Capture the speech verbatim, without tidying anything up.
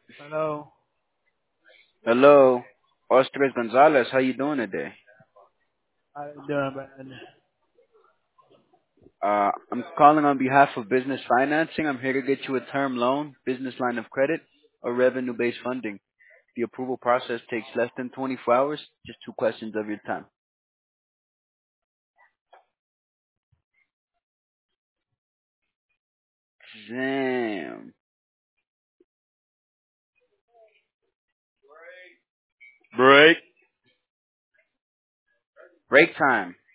Hello. Hello, Ostres Gonzalez. How you doing today? How you doing, man? Uh, I'm calling on behalf of business financing. I'm here to get you a term loan, business line of credit, or revenue-based funding. The approval process takes less than twenty-four hours. Just two questions of your time. Damn. Break. Break time.